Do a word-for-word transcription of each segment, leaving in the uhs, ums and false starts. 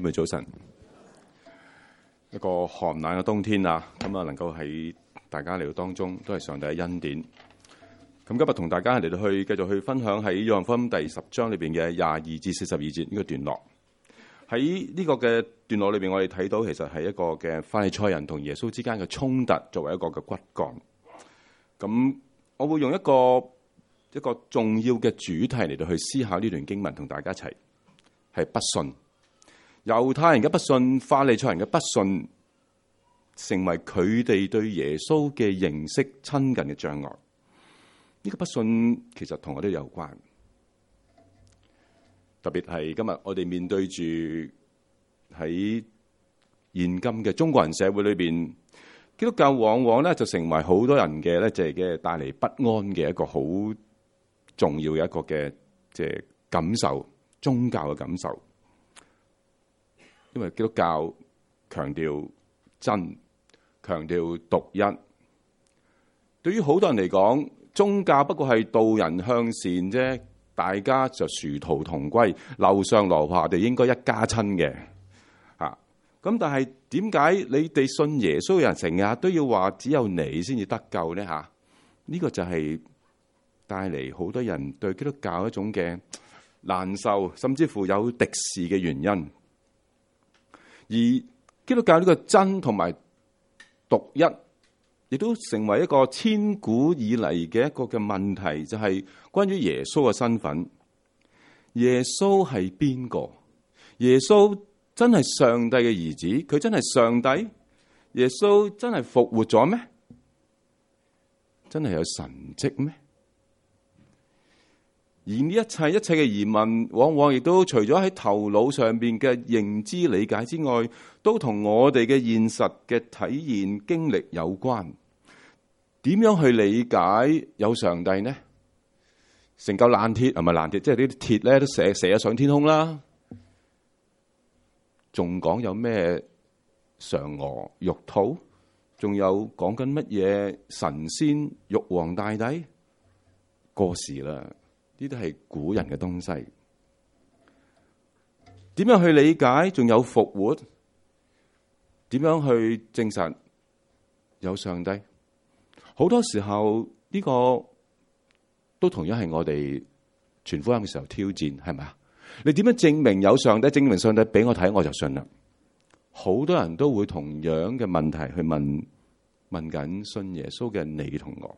今日早晨，一個寒冷嘅冬天啊，咁啊能夠喺大家嚟到當中，都係上帝嘅恩典。咁今日同大家嚟到去繼續去分享喺約翰福音第十章裏邊嘅廿二至四十二節呢個段落。喺呢個嘅段落裏邊，我哋睇到其實係一個嘅法利賽人同耶穌之間嘅衝突，作為一個嘅骨幹。咁我會用一個一個重要嘅主題嚟到去思考呢段經文，同大家一齊係不信。猶太人嘅不信，法利賽人嘅不信，成為佢哋對耶穌嘅認識親近嘅障礙。呢個不信其實同我哋有關。特別係今日我哋面對住喺現今嘅中國人社會裏邊，基督教往往咧就成為好多人嘅咧，即係嘅帶嚟不安嘅一個好重要嘅一個嘅即係感受，宗教嘅感受。因為基督教強調真，強調獨一。對於好多人嚟講，宗教不過係導人向善啫。大家就殊途同歸，樓上樓下哋應該一家親嘅嚇。咁但係點解你哋信耶穌嘅人成日都要話只有你先至得救呢？嚇，呢個就係帶嚟好多人對基督教一種嘅難受，甚至乎有敵視嘅原因。而基督教呢個真同埋獨一，亦都成為一個千古以嚟嘅一個嘅問題，就係關於耶穌嘅身份。耶穌係邊個？耶穌真係上帝嘅兒子？佢真係上帝？耶穌真係復活咗咩？真係有神蹟咩？而呢一切一切嘅疑問，往往亦都除咗喺頭腦上邊嘅認知理解之外，都同我哋嘅現實嘅體驗經歷有關。點樣去理解有上帝呢？成嚿爛鐵係咪爛鐵？即係呢啲鐵咧都射射咗上天空啦。仲講有咩嫦娥玉兔？仲有講緊乜嘢神仙玉皇大帝？過時啦。呢啲係古人嘅東西。點樣去理解？仲有復活？點樣去證實有上帝？好多時候呢個都同樣係我哋傳福音嘅時候挑戰，係咪啊？你點樣證明有上帝？證明上帝俾我睇，我就信啦。好多人都會同樣嘅問題去問問緊信耶穌嘅你同我。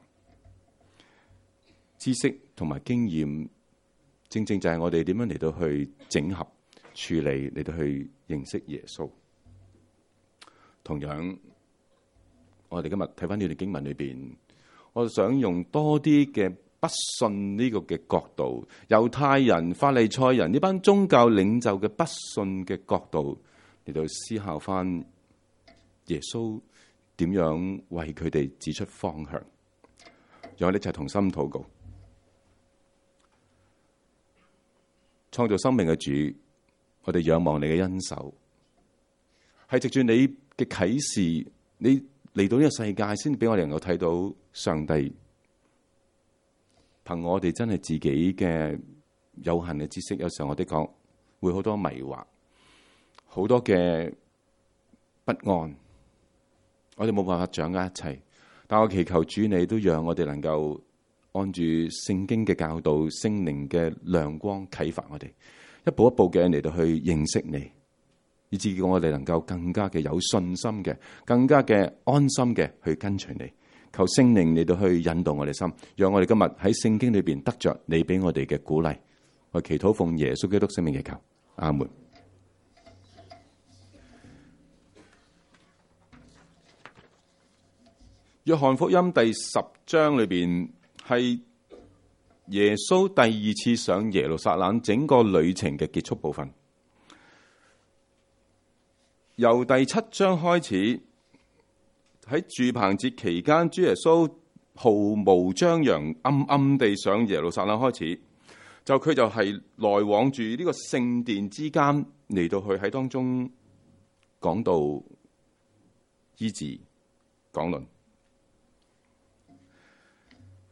知識同埋經驗，正正就係我哋點樣嚟到去整合、處理，嚟到去認識耶穌。同樣，我哋今日睇翻呢段經文裏邊，我想用多啲嘅不信呢個嘅角度，猶太人、法利賽人呢班宗教領袖嘅不信嘅角度嚟到思考翻耶穌點樣為佢哋指出方向。讓我哋一齊同心禱告。創造生命嘅主，我哋仰望你嘅恩手，係藉住你嘅啟示，你嚟到呢個世界，先俾我哋能夠睇到上帝。憑我哋真係自己嘅有限嘅知識，有時候我哋講會好多迷惑，好多嘅不安，我哋冇辦法掌握一切。但我祈求主，你都讓我哋能夠按住聖經嘅教導、聖靈嘅亮光啟發我哋，一步一步嘅嚟到去認識你，以至我哋能夠更加嘅有信心嘅，更加嘅安心嘅去跟隨你。求聖靈嚟到去引導我哋心，讓我哋今日喺聖經裏邊得着你俾我哋嘅鼓勵。我祈禱奉耶穌基督聖名祈求，阿門。約翰福音第十章裏邊，係耶穌第二次上耶路撒冷整個旅程嘅結束部分。由第七章開始，喺住棚節期間，主耶穌毫無張揚、暗暗地上耶路撒冷開始，就佢就係來往住呢個聖殿之間嚟到去喺當中講道、醫治、講論。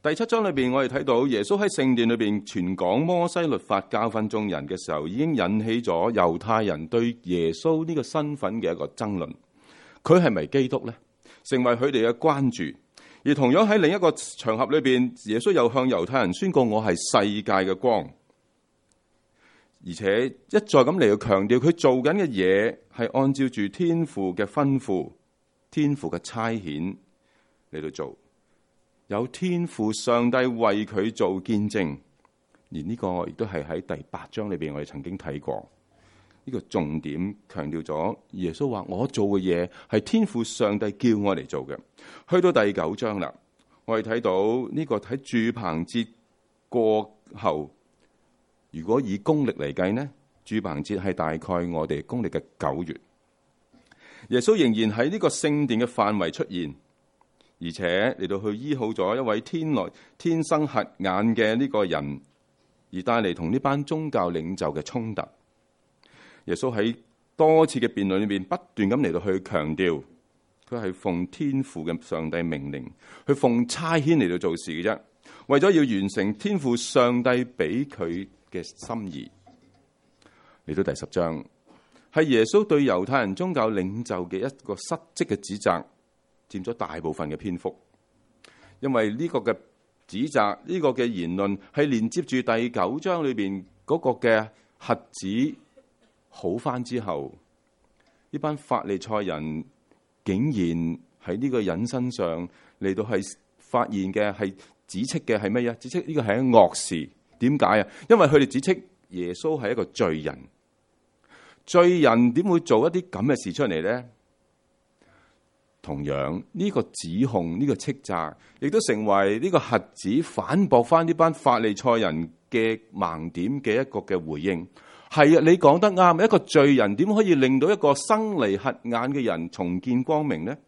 第七章裏邊，我哋睇到耶穌喺聖殿裏邊傳講摩西律法教訓眾人嘅時候，已經引起咗猶太人對耶穌呢個身份嘅一個爭論。佢係咪基督呢？成為佢哋嘅關注。而同樣喺另一個場合裏邊，耶穌又向猶太人宣告：我係世界嘅光。而且一再咁嚟到強調，佢做緊嘅嘢係按照住天父嘅吩咐、天父嘅差遣嚟到做。有天父上帝為佢做見證，而呢個亦都係喺第八章裏邊我哋曾經睇過。呢個重點強調咗耶穌話：我做嘅嘢係天父上帝叫我嚟做嘅。去到第九章啦，我哋睇到呢個喺住棚節過後，如果以公曆嚟計呢，住棚節係大概我哋公曆嘅九月。耶穌仍然喺呢個聖殿嘅範圍出現。而且嚟到去醫好咗一位天來天生瞎眼嘅呢個人，而帶嚟同呢班宗教領袖嘅衝突。耶穌喺多次嘅辯論裏面不斷咁嚟到去強調，佢係奉天父嘅上帝命令，去奉差遣嚟到做事嘅啫，為咗要完成天父上帝俾佢嘅心意。嚟到第十章，係耶穌對猶太人宗教領袖嘅一個失職嘅指責，佔咗大部分嘅篇幅，因為呢個嘅指責，呢個嘅言論係連接住第九章裏邊嗰個嘅瞎子好返之後，呢班法利賽人竟然喺呢個人身上嚟到係發現嘅係指斥嘅係乜嘢？指斥呢個係一惡事。點解啊？因為佢哋指斥耶穌係一個罪人，罪人點會做一啲咁嘅事出嚟呢？同樣呢個指控，呢個斥責，亦都成為呢個瞎子反駁翻呢班法利賽人嘅盲點嘅一個嘅回應。係啊，你講得啱，一個罪人點可以令到一個生嚟瞎眼嘅人重見光明呢？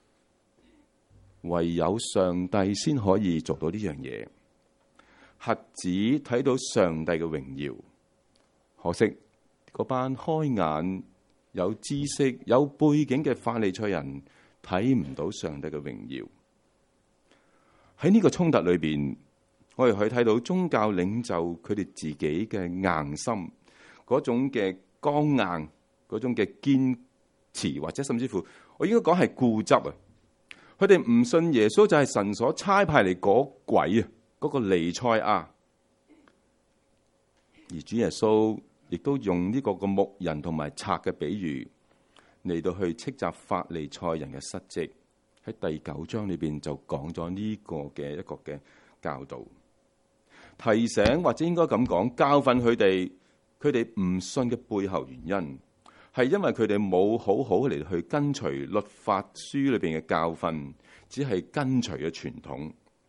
唯有上帝先可以做到呢樣嘢。瞎子睇到上帝嘅榮耀，可惜嗰班開眼有知識有背景嘅法利賽人睇唔到上帝嘅榮耀。喺呢個衝突裏邊，我哋可以睇到宗教領袖佢哋自己嘅硬心，嗰種嘅剛硬，嗰種嘅堅持，或者甚至乎我應該講係固執啊！佢哋唔信耶穌就係神所差派嚟嗰鬼啊，嗰個彌賽亞。而主耶穌亦都用呢個個牧人同埋賊嘅比喻嚟到去斥責法利賽人嘅失職。喺第九章裏邊就講咗呢個嘅一個嘅教導，提醒或者應該咁講，教訓佢哋，佢哋唔信嘅背後原因係因為佢哋冇好好嚟去跟隨律法書裏邊嘅教訓，只係跟隨嘅傳統。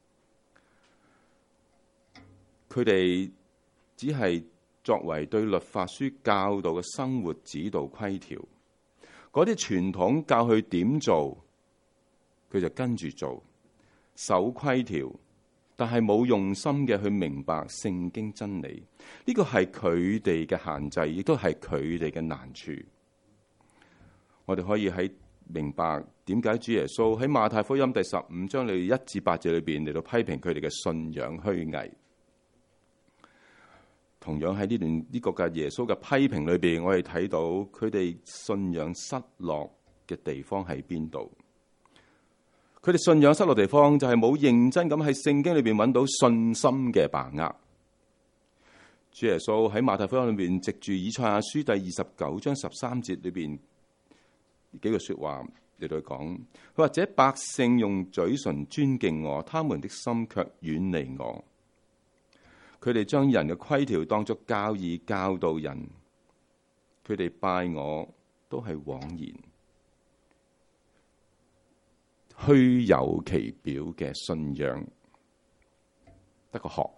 佢哋只係作為對律法書教導嘅生活指導規條，嗰啲傳統教佢點做，佢就跟住做，守規條，但係冇用心嘅去明白聖經真理。呢個係佢哋嘅限制，亦都係佢哋嘅難處。我哋可以喺明白點解主耶穌喺馬太福音第十五章裏一至八節裏邊嚟到批評佢哋嘅信仰虛偽。同樣喺呢段呢個嘅耶穌嘅批評裏邊，我哋睇到佢哋信仰失落嘅地方喺邊度？佢哋信仰失落地方就係冇認真咁喺聖經裏邊揾到信心嘅把握。主耶穌喺馬太福音裏邊藉住以賽亞書第二十九章十三節裏邊幾句說話嚟到講，佢話：這百姓用嘴唇尊敬我，他們的心卻遠離我。佢哋將人嘅規條當作教義教導人，佢哋拜我都係枉然，虛有其表嘅信仰，得個學。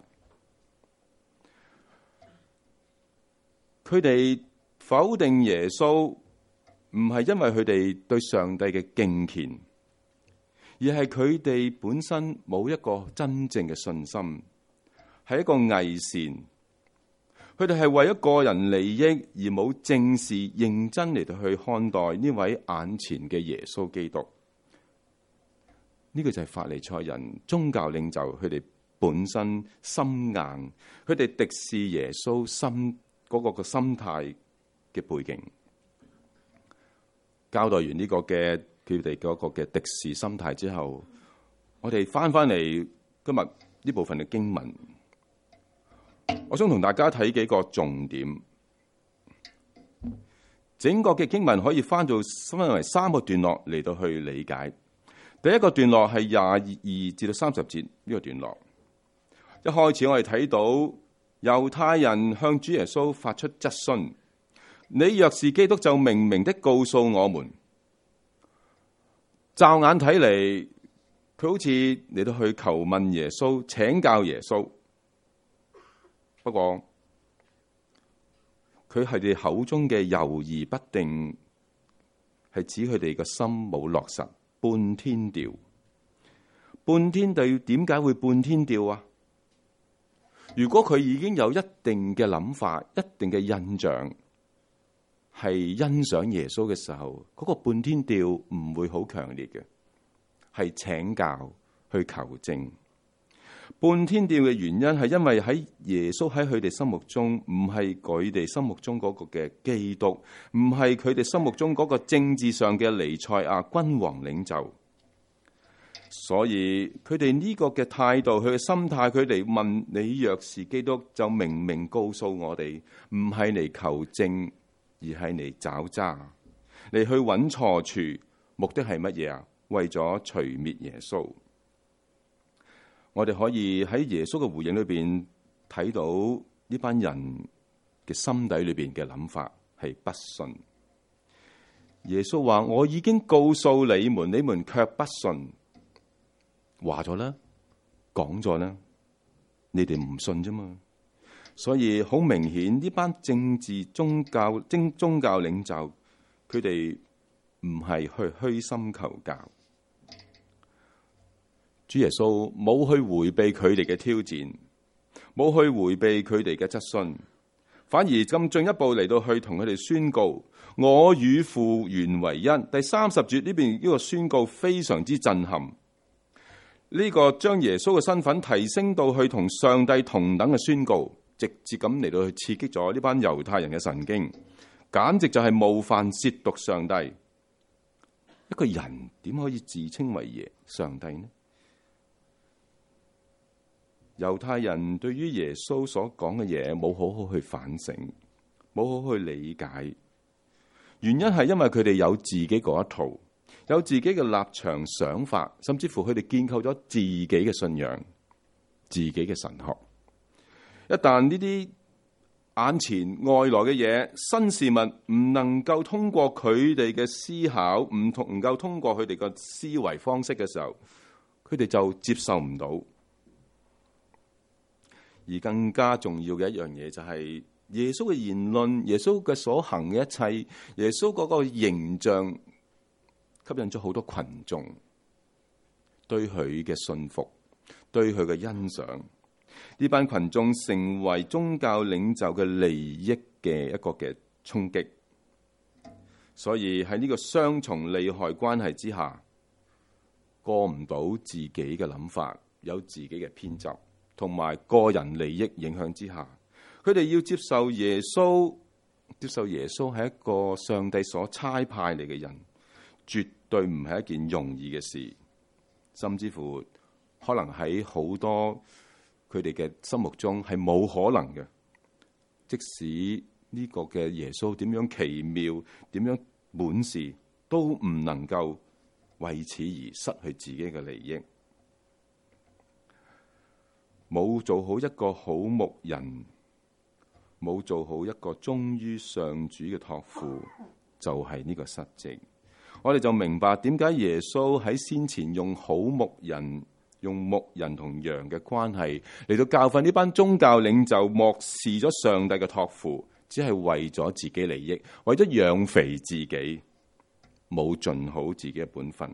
佢哋否定耶穌，唔係因為佢哋對上帝嘅敬虔，而係佢哋本身冇一個真正嘅信心。係一個偽善，佢哋係為咗個人利益而冇正視認真嚟到去看待呢位眼前嘅耶穌基督。呢個就係法利賽人宗教領袖佢哋本身心硬，佢哋敵視耶穌心嗰個個心態嘅背景。交代完呢個嘅佢哋嗰個嘅敵視心態之後，我哋翻翻嚟今日呢部分嘅經文，我想同大家睇幾個重點。整個嘅經文可以翻到分為三個段落嚟到去理解。第一個段落係廿二至到三十節呢個段落。一開始我哋睇到猶太人向主耶穌發出質詢：你若是基督，就明明的告訴我們。驟眼睇嚟，佢好似嚟到去求問耶穌，請教耶穌。不過佢係哋口中嘅猶豫不定，係指佢哋個心冇落實，半天調。半天調點解會半天調啊？如果佢已經有一定嘅諗法、一定嘅印象，係欣賞耶穌嘅時候，嗰個半天調唔會好強烈嘅，係請教去求證。半天調嘅原因係因為喺耶穌喺佢哋心目中唔係佢哋心目中嗰個嘅基督，唔係佢哋心目中嗰個政治上嘅彌賽亞君王領袖，所以佢哋呢個嘅態度，佢嘅心態，佢哋問你若是基督，就明明告訴我哋，唔係嚟求證，而係嚟找渣，嚟去揾錯處，目的係乜嘢啊？為咗除滅耶穌。我哋可以喺耶穌嘅回應裏邊睇到呢班人嘅心底裏邊嘅諗法係不信。耶穌話：我已經告訴你們，你們卻不信。話咗啦，講咗啦，你哋唔信啫嘛。所以好明顯，呢班政治宗教、宗宗教領袖，佢哋唔係去虛心求教。主耶穌冇去回避佢哋嘅挑戰，冇去回避佢哋嘅質詢，反而咁進一步嚟到去同佢哋宣告：我與父原為一。第三十節呢邊呢個宣告非常之震撼。呢個將耶穌嘅身份提升到去同上帝同等嘅宣告，直接咁嚟到去刺激咗呢班猶太人嘅神經，簡直就係冒犯褻瀆上帝。一個人點可以自稱為耶上帝呢？猶太人對於耶穌所講嘅嘢冇好好去反省，冇好好去理解，原因係因為佢哋有自己嗰一套，有自己嘅立場想法，甚至乎佢哋建構咗自己嘅信仰、自己嘅神學。一旦呢啲眼前外來嘅嘢、新事物唔能夠通過佢哋嘅思考，唔同能夠通過佢哋嘅思維方式嘅時候，佢哋就接受唔到。而更加重要嘅一樣嘢就係耶穌嘅言論，耶穌嘅所行嘅一切，耶穌嗰個形象吸引咗好多群眾對佢嘅信服，對佢嘅欣賞。呢班群眾成為宗教領袖嘅利益嘅一個嘅衝擊，所以喺呢個雙重利害關係之下，過唔到自己嘅諗法，有自己嘅偏執，同埋個人利益影響之下，佢哋要接受耶穌，接受耶穌係一個上帝所差派嚟嘅人，絕對唔係一件容易嘅事，甚至乎可能喺好多佢哋嘅心目中係冇可能嘅。即使呢個嘅耶穌點樣奇妙，點樣滿事，都唔能夠為此而失去自己嘅利益。冇做好一個好牧人，冇做好一個忠於上主嘅託付，就係呢個失職。我哋就明白點解耶穌喺先前用好牧人、用牧人同羊嘅關係嚟到教訓呢班宗教領袖，漠視咗上帝嘅託付，只係為咗自己利益，為咗養肥自己，冇盡好自己嘅本分。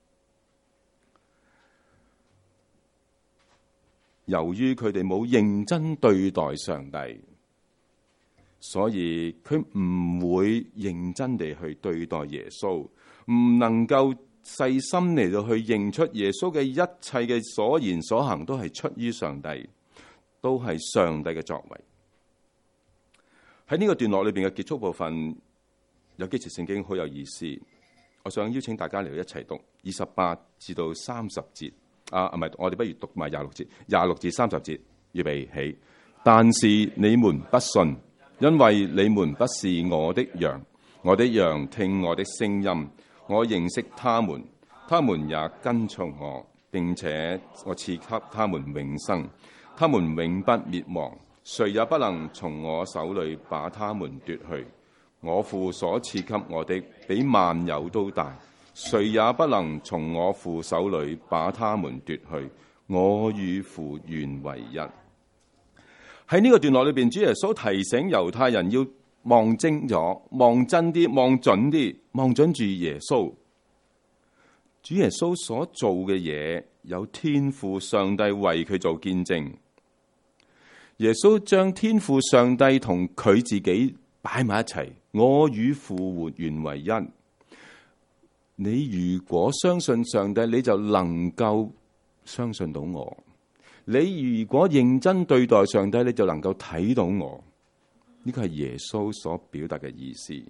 由於佢哋冇認真對待上帝，所以佢唔會認真地去對待耶穌，唔能夠細心嚟到去認出耶穌嘅一切嘅所言所行都係出於上帝，都係上帝嘅作為。喺呢個段落裏邊嘅結束部分，有幾節聖經好有意思，我想邀請大家嚟到一齊讀二十八至到三十節。啊，唔係，我哋不如讀埋廿六節，廿六至三十節，預備起。但是你們不信，因為你們不是我的羊，我的羊聽我的聲音，我認識他們，他們也跟從我，並且我賜給他們永生，他們永不滅亡，誰也不能從我手裏把他們奪去。我父所賜給我的比萬有都大，誰也不能從我父手裏把他們奪去。我與父原為一。喺呢個段落裏邊，主耶穌提醒猶太人要望精咗、望真啲、望準啲、望準住耶穌。主耶穌所做嘅嘢，有天父上帝為佢做見證。耶穌將天父上帝同佢自己擺埋一齊，我與父原為一。你如果相信上帝，你就能夠相信到我。你如果認真對待上帝，你就能夠睇到我。呢個係耶穌所表達嘅意思。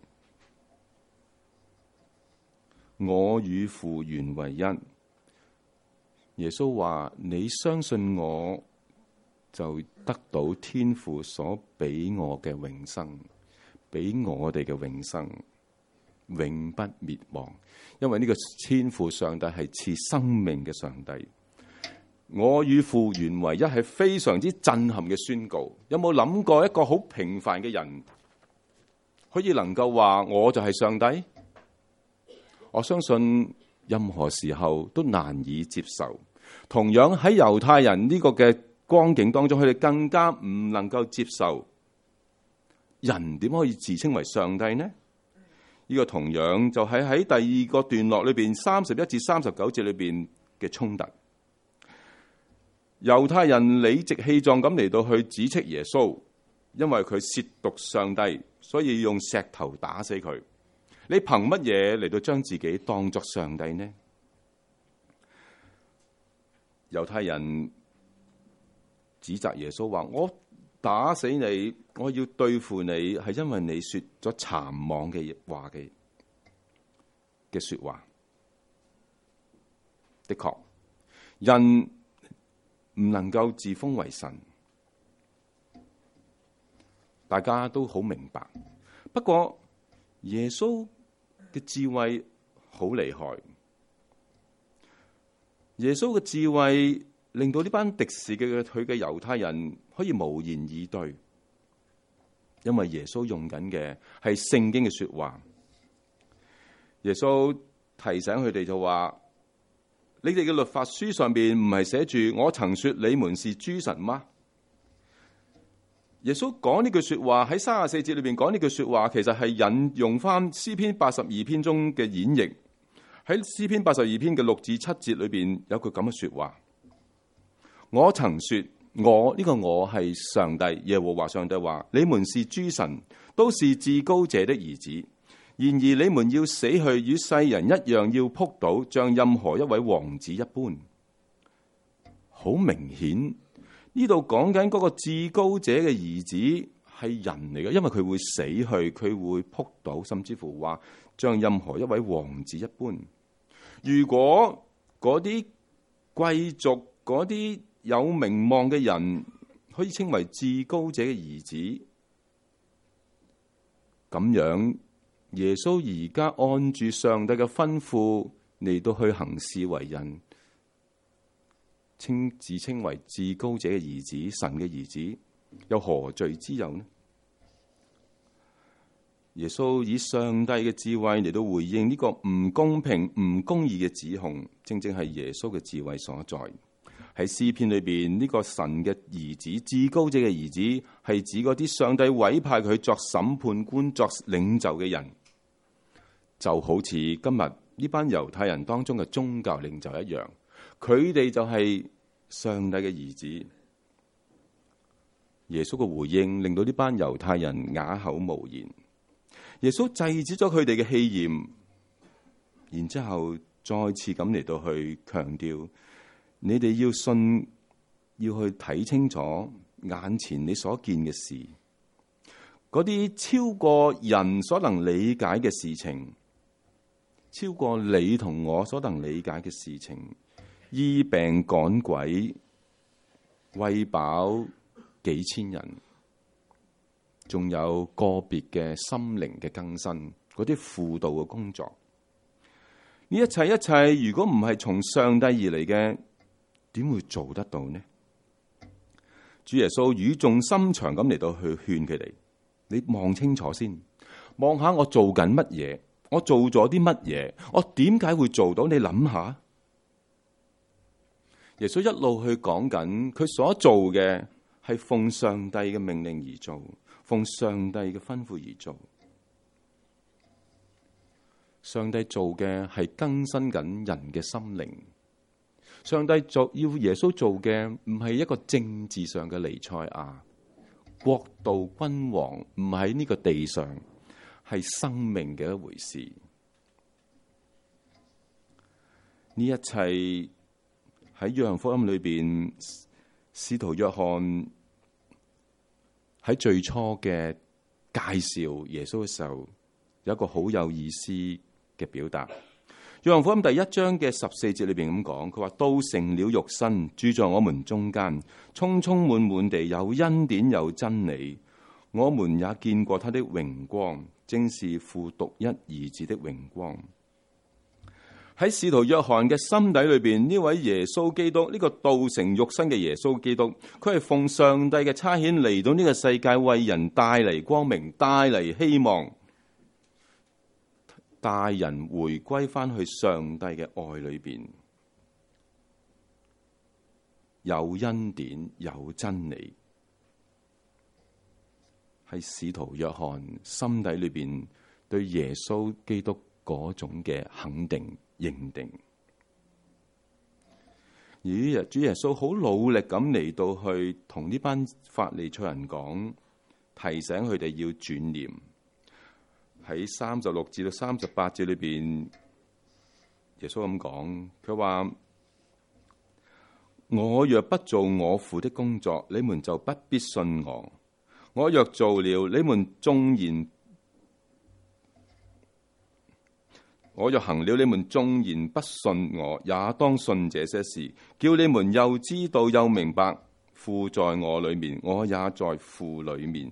我與父原為一。耶穌話：你相信我，就得到天父所俾我嘅永生，俾我哋嘅永生，永不滅亡。因為呢個天父上帝係賜生命嘅上帝。我與父原為一係非常之震撼嘅宣告。有冇諗過一個好平凡嘅人可以能夠話我就係上帝？我相信任何時候都難以接受。同樣喺猶太人呢個嘅光景當中，佢哋更加唔能夠接受人點可以自稱為上帝呢？呢個同樣就係喺第二個段落裏邊三十一至三十九節裏邊嘅衝突。猶太人理直氣壯咁嚟到去指斥耶穌，因為佢褻瀆上帝，所以用石頭打死佢。你憑乜嘢嚟到將自己當作上帝呢？猶太人指責耶穌話：我打死你，我要對付你，係因為你說咗殘妄嘅話嘅嘅說話。的確，人唔能夠自封為神，大家都好明白。不過耶穌嘅智慧好厲害，耶穌嘅智慧令到呢班敵視嘅佢嘅猶太人可以無言以對，因為耶穌用緊嘅係聖經嘅說話。耶穌提醒佢哋就話：你哋嘅律法書上邊唔係寫住我曾說你們是諸神嗎？耶穌講呢句說話喺三十四節裏邊講呢句說話，其實係引用翻詩篇八十二篇中嘅演繹。喺詩篇八十二篇嘅六至七節裏邊有句咁嘅說話：我曾說，我呢個我係上帝，耶和華上帝話，你們是諸神，都是至高者的兒子。然而你們要死去，與世人一樣，要仆倒，像任何一位王子一般。好明顯，呢度講緊嗰個至高者嘅兒子係人嚟嘅，因為佢會死去，佢會仆倒，甚至乎話像任何一位王子一般。如果嗰啲貴族、嗰啲有名望嘅人可以稱為至高者嘅兒子，咁樣耶穌而家按住上帝嘅吩咐嚟到去行事為人，稱自稱為至高者嘅兒子、神嘅兒子，有何罪之有呢？耶穌以上帝嘅智慧嚟到回應呢個唔公平、唔公義嘅指控，正正係耶穌嘅智慧所在。喺詩篇裏邊，呢個神嘅兒子、至高者嘅兒子，係指嗰啲上帝委派佢作審判官、作領袖嘅人，就好似今日呢班猶太人當中嘅宗教領袖一樣，佢哋就係上帝嘅兒子。耶穌嘅回應令到呢班猶太人啞口無言。耶穌制止咗佢哋嘅氣焰，然之後再次咁嚟到去強調，你哋要信，要去睇清楚眼前你所見嘅事，嗰啲超過人所能理解嘅事情，超過你同我所能理解嘅事情，醫病趕鬼，餵飽幾千人，仲有個別嘅心靈嘅更新，嗰啲輔導嘅工作，呢一切一切，如果唔係從上帝而嚟嘅，點會做得到呢？主耶穌語重心長咁嚟到去勸佢哋，你望清楚先，望下我做緊乜嘢，我做咗啲乜嘢，我點解會做到？你諗下，耶穌一路去講緊，佢所做嘅係奉上帝嘅命令而做，奉上帝嘅吩咐而做。上帝做嘅係更新緊人嘅心靈。上帝做要耶穌做嘅唔係一個政治上嘅彌賽亞，國度君王唔喺呢個地上，係生命嘅一回事。呢一切喺約翰福音裏邊，使徒約翰喺最初嘅介紹耶穌嘅時候，有一個好有意思嘅表達。約翰福音第一章嘅十四節裏邊咁講，佢話道成了肉身，住在我們中間，充充滿滿地有恩典有真理。我們也見過他的榮光，正是父獨一兒子的榮光。喺使徒約翰嘅心底裏邊，呢位耶穌基督，呢個道成肉身嘅耶穌基督，佢係奉上帝嘅差遣嚟到呢個世界，為人帶嚟光明，帶嚟希望，帶人回歸翻去上帝嘅愛裏邊，有恩典有真理，係使徒約翰心底裏邊對耶穌基督嗰種嘅肯定認定。而主耶穌好努力咁嚟到去同呢班法利賽人講，提醒佢哋要轉念。喺三十六至到三十八節裏邊，耶穌咁講，佢話：我若不做我父的工作，你們就不必信我；我若做了，你們縱然我若行了，你們縱然不信我，也當信這些事，叫你們又知道又明白，父在我裏面，我也在父裏面。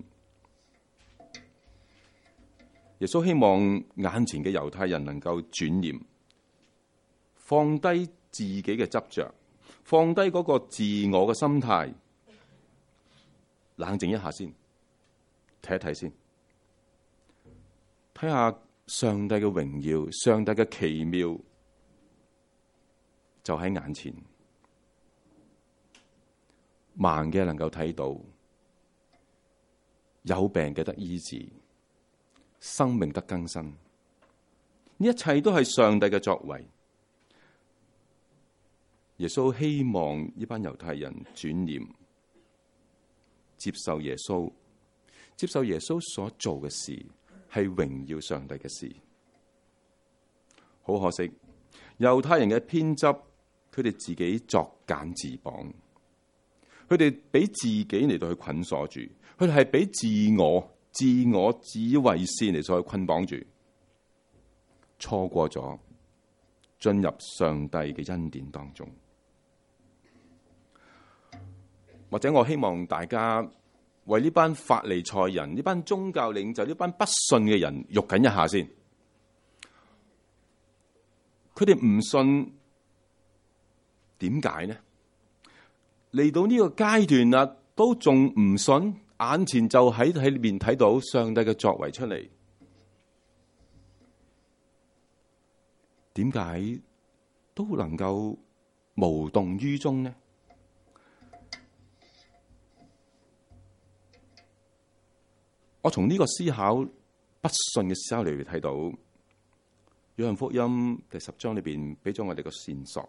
耶穌希望眼前嘅猶太人能夠轉念，放低自己嘅執着，放低嗰個自我嘅心態，冷靜一下先，睇一睇先，睇下上帝嘅榮耀，上帝嘅奇妙就喺眼前。盲嘅能夠睇到，有病嘅得醫治，生命得更新，呢一切都係上帝嘅作為。耶穌希望呢班猶太人轉念，接受耶穌，接受耶穌所做嘅事係榮耀上帝嘅事。好可惜，猶太人嘅偏執，佢哋自己作繭自綁，佢哋俾自己嚟到去捆鎖住，佢哋係俾自我。自我自以為是嚟再捆綁住，錯過咗進入上帝嘅恩典當中。或者我希望大家為呢班法利賽人、呢班宗教領袖、呢班不信嘅人喐緊一下先。佢哋唔信，點解呢？嚟到呢個階段啦，都仲唔信？眼前就喺喺裏面睇到上帝嘅作為出嚟，點解都能夠無動於衷呢？我從呢個思考不信嘅思考裏邊睇到，約翰福音第十章裏邊俾咗我哋個線索。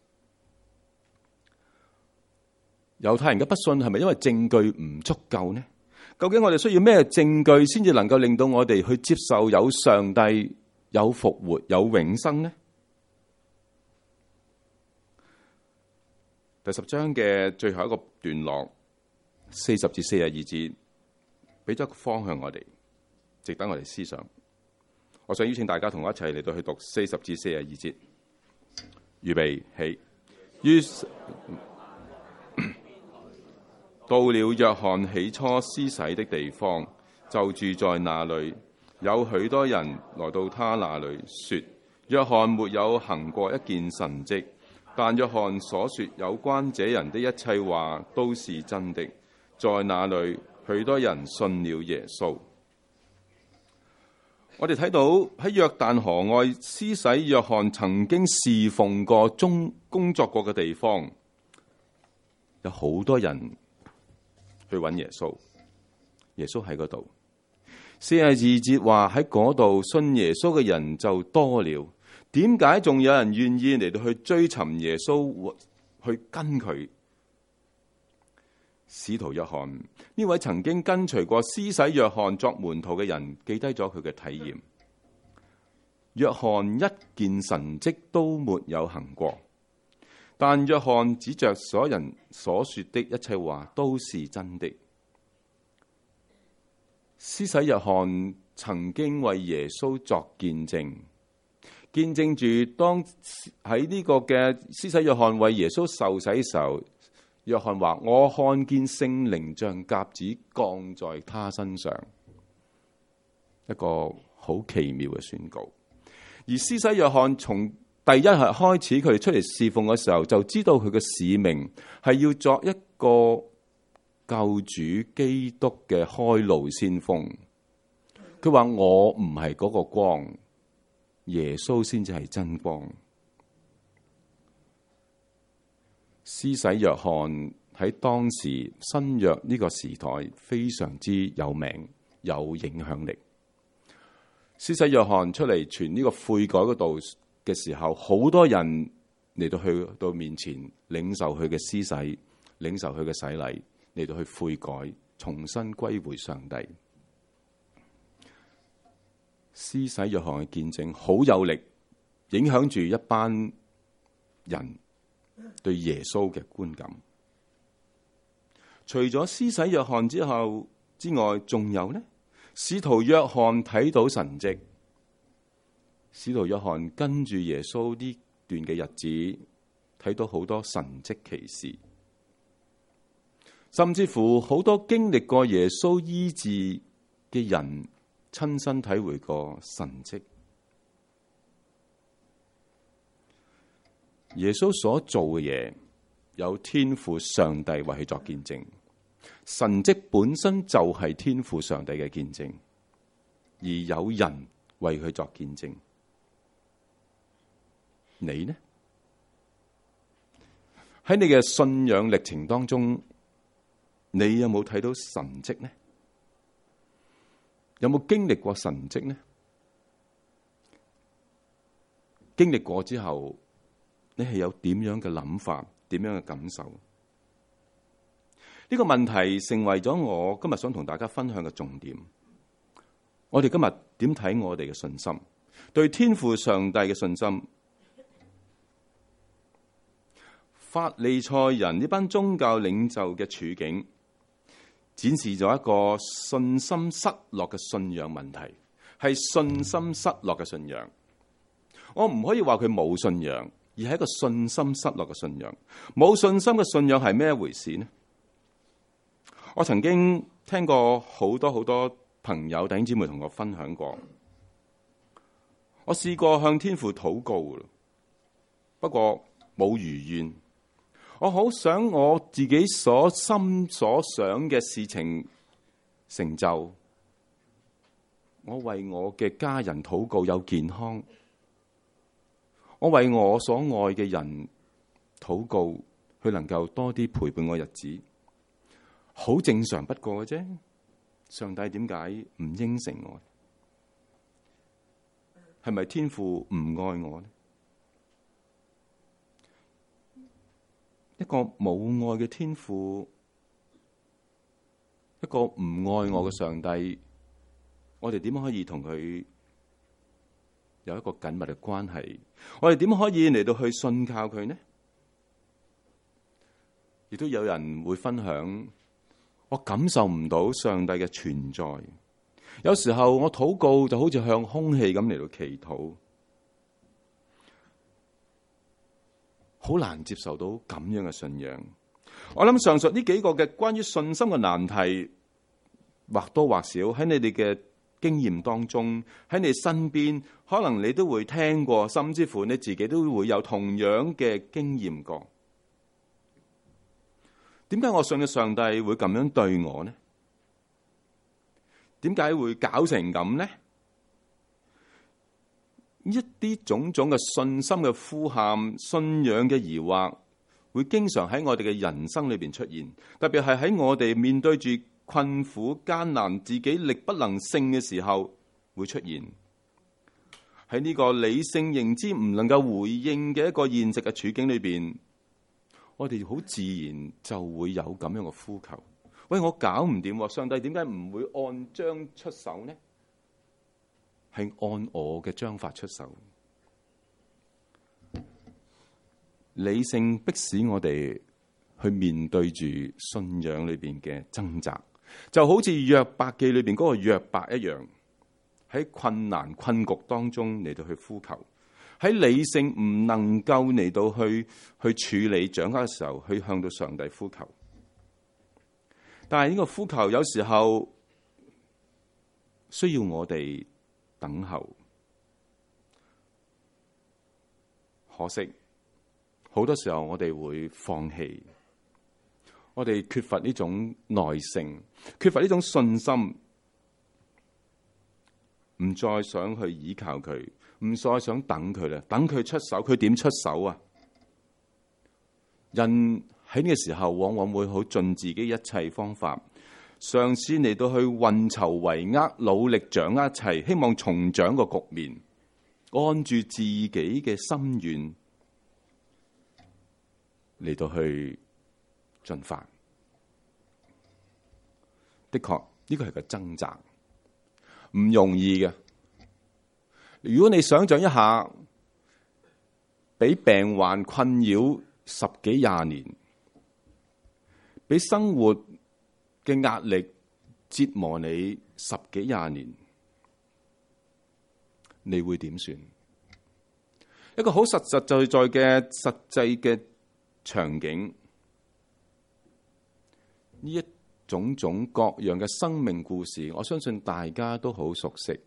猶太人嘅不信係咪因為證據唔足夠呢？究竟我哋需要咩證據先至能夠令到我哋去接受有上帝、有復活、有永生呢？ 第十章嘅最後一個段落，四十至四十二節，俾咗個方向我哋，值得我哋思想。我想邀請大家同我一齊嚟到去讀四十至四十二節。預備起。於到了約翰起初施洗的地方，就住在那裏。有許多人來到他那裏，說：約翰沒有行過一件神蹟，但約翰所說有關這人的一切話都是真的。在那裏，許多人信了耶穌。我哋睇到喺約旦河外施洗約翰曾經侍奉過、中工作過嘅地方，有好多人去揾耶穌。耶穌喺嗰度。四十二節話喺嗰度信耶穌嘅人就多了。點解仲有人願意嚟到去追尋耶穌，去跟佢？使徒約翰呢位曾經跟隨過施洗約翰作門徒嘅人，記低咗佢嘅體驗。約翰一件神蹟都沒有行過，但約翰指着所有人所說的一切話都是真的。施洗約翰曾經為耶穌作見證，見證住當喺呢個嘅施洗約翰為耶穌受洗嘅時候，約翰話：我看見聖靈像鴿子降在他身上，一個好奇妙嘅宣告。而施洗約翰從第一日開始，佢哋出嚟侍奉嘅時候，就知道佢嘅使命係要作一個救主基督嘅開路先鋒。佢話：我唔係嗰個光，耶穌先至係真光。施洗約翰喺當時新約呢個時代非常之有名、有影響力。施洗約翰出嚟傳呢個悔改嗰度嘅時候，好多人嚟到去到面前領受佢嘅施洗，領受佢嘅洗禮，嚟到去悔改，重新歸回上帝。施洗約翰嘅見證好有力，影響住一班人對耶穌嘅觀感。除咗施洗約翰之後之外，仲有呢？使徒約翰睇到神蹟。使徒約翰跟住耶穌呢段嘅日子，睇到好多神蹟奇事，甚至乎好多經歷過耶穌醫治嘅人，親身體會過神蹟。耶穌所做嘅嘢，有天父上帝為佢作見證。神蹟本身就係天父上帝嘅見證，而有人為佢作見證。你呢？喺你嘅信仰歷程當中，你有冇睇到神蹟呢？有冇經歷過神蹟呢？經歷過之後，你係有點樣嘅諗法，點樣嘅感受？呢個問題成為咗我今日想同大家分享嘅重點。我哋今日點睇我哋嘅信心？對天父上帝嘅信心。法利賽人呢班宗教領袖嘅處境，展示咗一個信心失落嘅信仰問題，係信心失落嘅信仰。我唔可以話佢冇信仰，而係一個信心失落嘅信仰。冇信心嘅信仰係咩回事呢？我曾經聽過好多好多朋友弟兄姊妹同我分享過，我試過向天父禱告，不過冇如願。我好想我自己所心所想嘅事情成就，我為我嘅家人禱告有健康，我為我所愛嘅人禱告，佢能夠多啲陪伴我日子，好正常不過嘅啫。上帝點解唔應承我？係咪天父唔愛我呢？一個冇愛嘅天父，一個唔愛我嘅上帝，我哋點可以同佢有一個緊密嘅關係？我哋點可以嚟到去信靠佢呢？ 亦都有人會分享，我感受唔到上帝嘅存在。有時候我禱告就好似向空氣咁嚟到祈禱，好難接受到咁樣嘅信仰。我諗上述呢幾個嘅關於信心嘅難題，或多或少喺你哋嘅經驗當中，喺你身邊，可能你都會聽過，甚至乎你自己都會有同樣嘅經驗過。點解我信嘅上帝會咁樣對我呢？點解會搞成咁呢？一啲種種嘅信心嘅呼喊、信仰嘅疑惑，會經常喺我哋嘅人生裏邊出現。特別係喺我哋面對住困苦艱難、自己力不能勝嘅時候，會出現。喺呢個理性認知唔能夠回應嘅一個現實嘅處境裏邊，我哋好自然就會有咁樣嘅呼求。喂，我搞唔掂，上帝點解唔會按章出手呢？係按我嘅章法出手。理性迫使我哋去面對住信仰裏邊嘅掙扎，就好似約伯記裏邊嗰個約伯一樣，喺困難困局當中嚟到去呼求，喺理性唔能夠嚟到去去處理掌握嘅時候，去向到上帝呼求。但係呢個呼求有時候需要我哋等候，可惜好多時候我哋會放棄，我哋缺乏呢種耐性，缺乏呢種信心，唔再想去依靠佢，唔再想等佢啦，等佢出手，佢點出手啊？人喺呢個時候往往會好盡自己一切方法，嘗試嚟到去運籌帷幄，努力掌握一切，希望重掌個局面，按住自己嘅心願嚟到去進發。的確，呢個係個掙扎，唔容易嘅。如果你想象一下，俾病患困擾十幾廿年，俾生活嘅壓力折磨你十幾廿年，你會點算？一個好實實在在嘅實際嘅場景，呢一種種各樣嘅生命故事，我相信大家都好熟悉。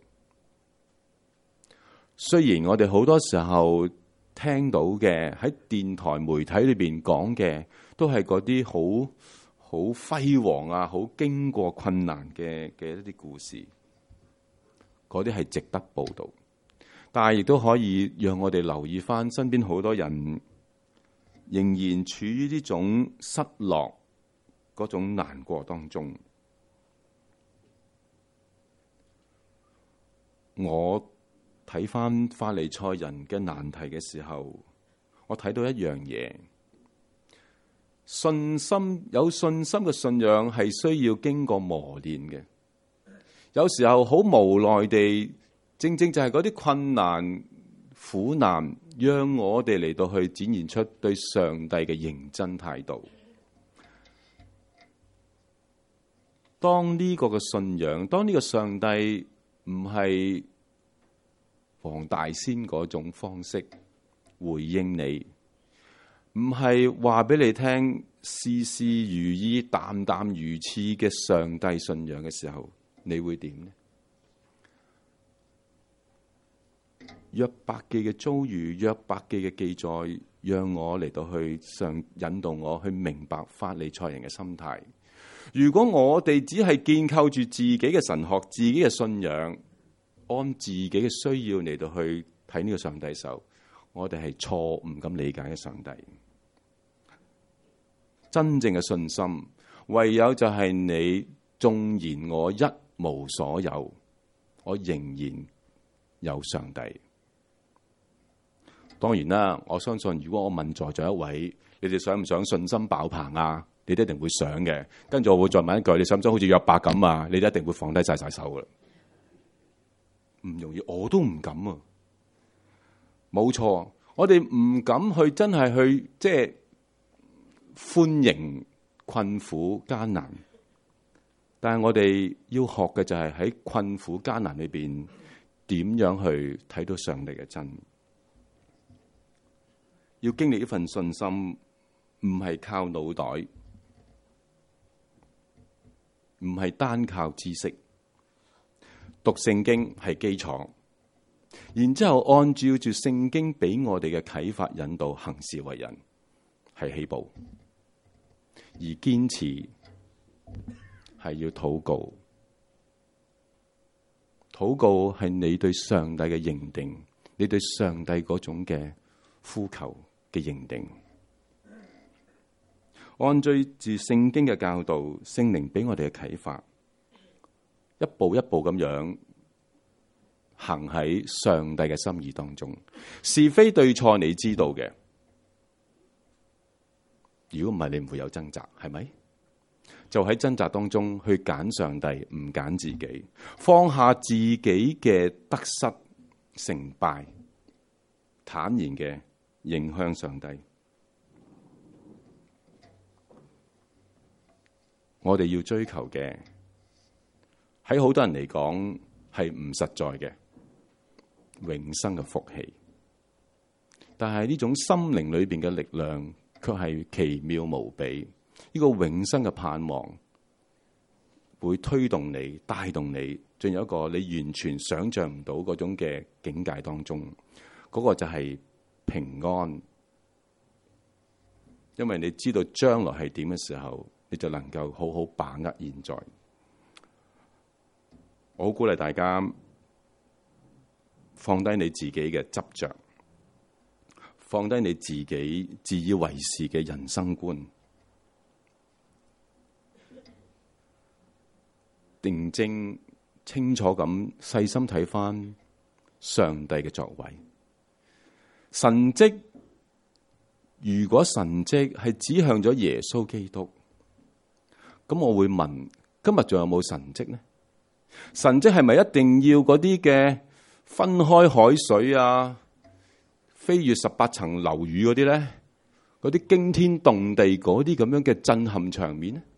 雖然我哋好多時候聽到嘅喺電台媒體裏邊講嘅，都係嗰啲好好輝煌啊，好經過困難嘅嘅一啲故事，嗰啲係值得報道。但係亦都可以讓我哋留意返身邊好多人仍然處於呢種失落嗰種難過當中。我睇返法利賽人嘅難題嘅時候，我睇到一樣嘢。信心，有信心嘅信仰係需要經過磨練嘅。有時候好無奈地，正正就係嗰啲困難苦難，讓我哋嚟到去展現出對上帝嘅認真態度。當呢個嘅信仰，當呢個上帝唔係黃大仙嗰種方式回應你，唔係話俾你聽事事如意、淡淡如此嘅上帝信仰嘅時候，你會點呢？約伯記嘅遭遇，約伯記嘅記載，讓我嚟到去上引導我去明白法利賽人嘅心態。如果我哋只係建構住自己嘅神學、自己嘅信仰，按自己嘅需要嚟到去睇呢個上帝嘅時候，我哋係錯誤咁理解嘅上帝。真正嘅信心，唯有就係你縱然我一無所有，我仍然有上帝。當然啦，我相信如果我問在座一位，你哋想唔想信心爆棚啊？你哋一定會想嘅。跟住我會再問一句，你想唔想好似約伯咁啊？你哋一定會放低晒晒手噶啦。唔容易，我都唔敢啊。冇錯，我哋唔敢去真係去即係歡迎困苦艱難，但係我哋要學嘅就係喺困苦艱難裏邊點樣去睇到上帝嘅真。要經歷一份信心，唔係靠腦袋，唔係單靠知識。讀聖經係基礎，然之後按照住聖經俾我哋嘅啟發引導行事為人，係起步。而堅持係要禱告，禱告係你對上帝嘅認定，你對上帝嗰種嘅呼求嘅認定。按照住聖經嘅教導，聖靈俾我哋嘅啟發，一步一步咁樣行喺上帝嘅心意當中。是非對錯你知道嘅，如果唔係你唔會有掙扎，係咪？就喺掙扎當中去揀上帝，唔揀自己，放下自己嘅得失成敗，坦然嘅迎向上帝。我哋要追求嘅，喺好多人嚟講係唔實在嘅永生嘅福氣，但係呢種心靈裏邊嘅力量卻係奇妙無比。呢個永生嘅盼望會推動你、帶動你進入一個你完全想象唔到嗰種嘅境界當中。嗰個就係平安，因為你知道將來係點嘅時候，你就能夠好好把握現在。我好鼓勵大家放低你自己嘅執着，放低你自己自以為是嘅人生觀，定睛清楚咁細心睇返上帝嘅作為。神蹟，如果神蹟係指向咗耶穌基督，咁我會問：今日仲有冇神蹟呢？神蹟係咪一定要嗰啲嘅分開海水啊、飛越十八層樓宇嗰啲咧？嗰啲驚天動地嗰啲咁樣嘅震撼場面呢？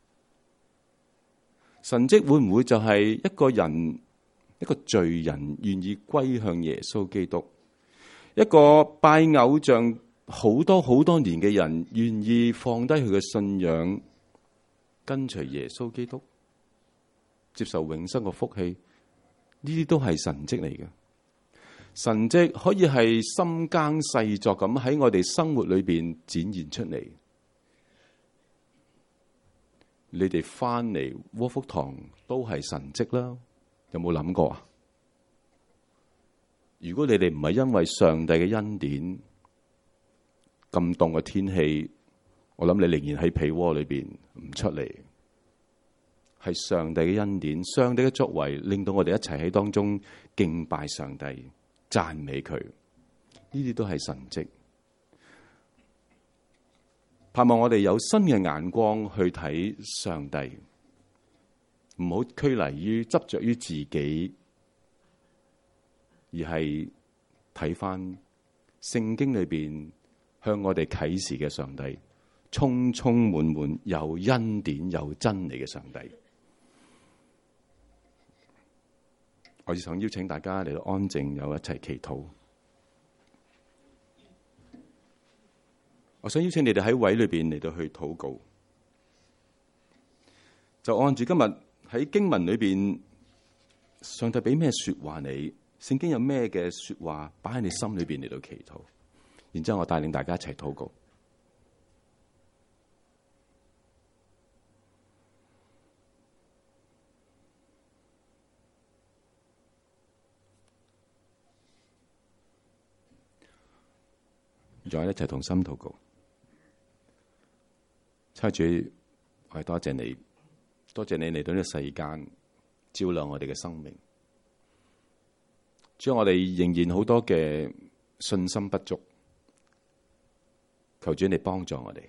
神蹟會唔會就係一個人，一個罪人願意歸向耶穌基督，一個拜偶像好多好多年嘅人願意放低佢嘅信仰，跟隨耶穌基督，接受永生嘅福氣？呢啲都係神蹟嚟嘅。神蹟可以係深耕細作咁喺我哋生活裏邊展現出嚟。你哋翻嚟窩福堂都係神蹟啦，有冇諗過啊？如果你哋唔係因為上帝嘅恩典，咁凍嘅天氣，我諗你仍然喺被窩裏邊唔出嚟。係上帝嘅恩典，上帝嘅作為，令到我哋一齊喺當中敬拜上帝、讚美佢。呢啲都係神蹟。盼望我哋有新嘅眼光去睇上帝，唔好拘泥於執着於自己，而係睇返聖經裏邊向我哋啟示嘅上帝，充充滿滿有恩典、有真理嘅上帝。我想邀請大家嚟到安靜，有一齊祈禱。我想邀請你哋喺位裏邊嚟到去禱告，就按住今日喺經文裏邊，上帝俾咩說話你，聖經有咩嘅說話擺喺你心裏邊嚟到祈禱，然之後我帶領大家一齊禱告。再一齊同心禱告。親主，我係多謝你，多謝你嚟到呢個世間照亮我哋嘅生命。主，我哋仍然好多嘅信心不足，求主你幫助我哋。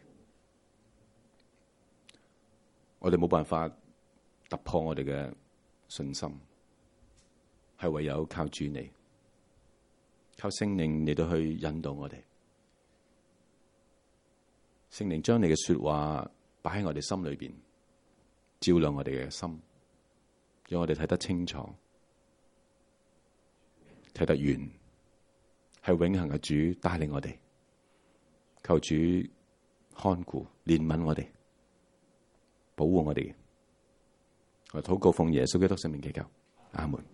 我哋冇辦法突破我哋嘅信心，係唯有靠主你，靠聖靈嚟到去引導我哋。 聖靈將你嘅說話擺喺我哋心裏邊，照亮我哋嘅心，讓我哋睇得清楚，睇得遠，係永恆嘅主帶領我哋。求主看顧、憐憫我哋，保護我哋。我禱告奉耶穌基督聖名祈求，阿門。